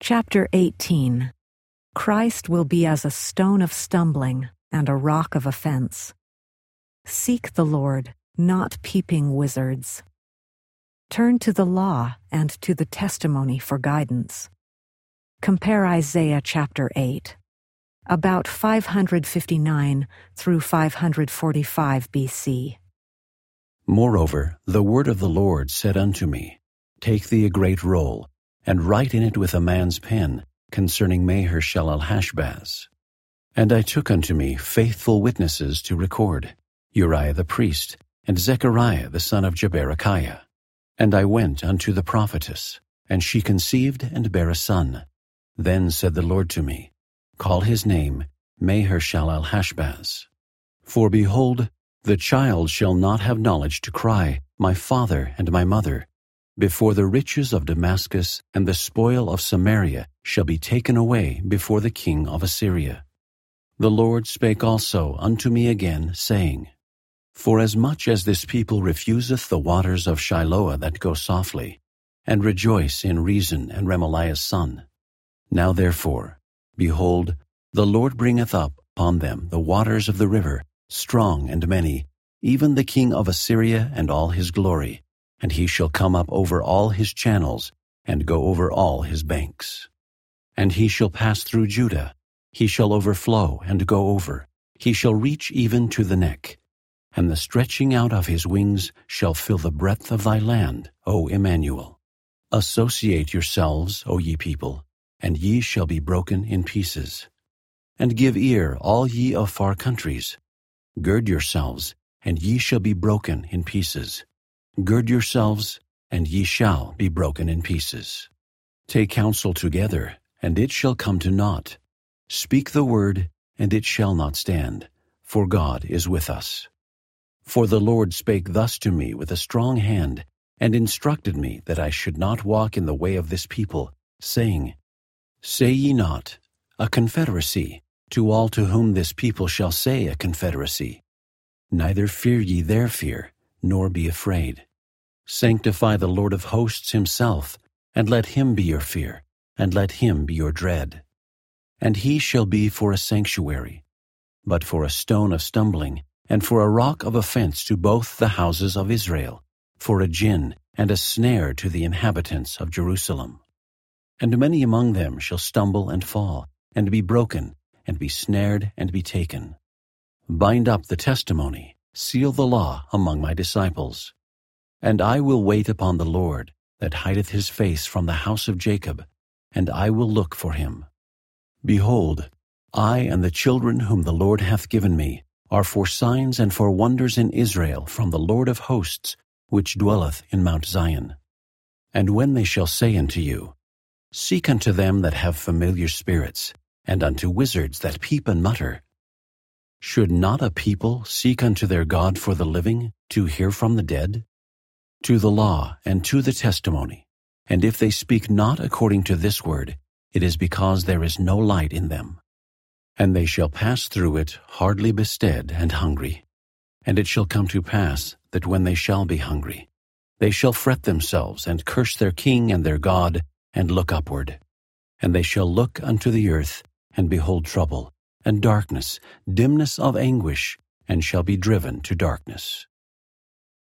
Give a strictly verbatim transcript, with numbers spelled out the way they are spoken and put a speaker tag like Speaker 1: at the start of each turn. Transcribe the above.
Speaker 1: Chapter eighteen. Christ will be as a stone of stumbling and a rock of offense. Seek the Lord, not peeping wizards. Turn to the law and to the testimony for guidance. Compare Isaiah chapter eight, about five fifty-nine through five forty-five B C.
Speaker 2: Moreover, the word of the Lord said unto me, Take thee a great roll, and write in it with a man's pen concerning Maher-shalal-hash-baz. And I took unto me faithful witnesses to record, Uriah the priest, and Zechariah the son of Jeberechiah. And I went unto the prophetess, and she conceived and bare a son. Then said the Lord to me, Call his name Maher-shalal-hash-baz. For behold, the child shall not have knowledge to cry, My father and my mother, before the riches of Damascus and the spoil of Samaria shall be taken away before the king of Assyria. The Lord spake also unto me again, saying, Forasmuch as this people refuseth the waters of Shiloah that go softly, and rejoice in Rezon and Remaliah's son. Now therefore, behold, the Lord bringeth up upon them the waters of the river, strong and many, even the king of Assyria and all his glory, and he shall come up over all his channels, and go over all his banks. And he shall pass through Judah, he shall overflow and go over, he shall reach even to the neck, and the stretching out of his wings shall fill the breadth of thy land, O Emmanuel. Associate yourselves, O ye people, and ye shall be broken in pieces. And give ear, all ye of far countries. Gird yourselves, and ye shall be broken in pieces. Gird yourselves, and ye shall be broken in pieces. Take counsel together, and it shall come to naught. Speak the word, and it shall not stand, for God is with us. For the Lord spake thus to me with a strong hand, and instructed me that I should not walk in the way of this people, saying, Say ye not, a confederacy, to all to whom this people shall say a confederacy. Neither fear ye their fear, nor be afraid. Sanctify the Lord of hosts himself, and let him be your fear, and let him be your dread. And he shall be for a sanctuary, but for a stone of stumbling, and for a rock of offense to both the houses of Israel, for a gin and a snare to the inhabitants of Jerusalem. And many among them shall stumble and fall, and be broken, and be snared and be taken. Bind up the testimony, seal the law among my disciples. And I will wait upon the Lord, that hideth his face from the house of Jacob, and I will look for him. Behold, I and the children whom the Lord hath given me are for signs and for wonders in Israel from the Lord of hosts, which dwelleth in Mount Zion. And when they shall say unto you, Seek unto them that have familiar spirits, and unto wizards that peep and mutter, should not a people seek unto their God for the living, to hear from the dead? To the law and to the testimony, and if they speak not according to this word, it is because there is no light in them. And they shall pass through it hardly bestead and hungry. And it shall come to pass that when they shall be hungry, they shall fret themselves and curse their king and their God, and look upward. And they shall look unto the earth, and behold trouble, and darkness, dimness of anguish, and shall be driven to darkness.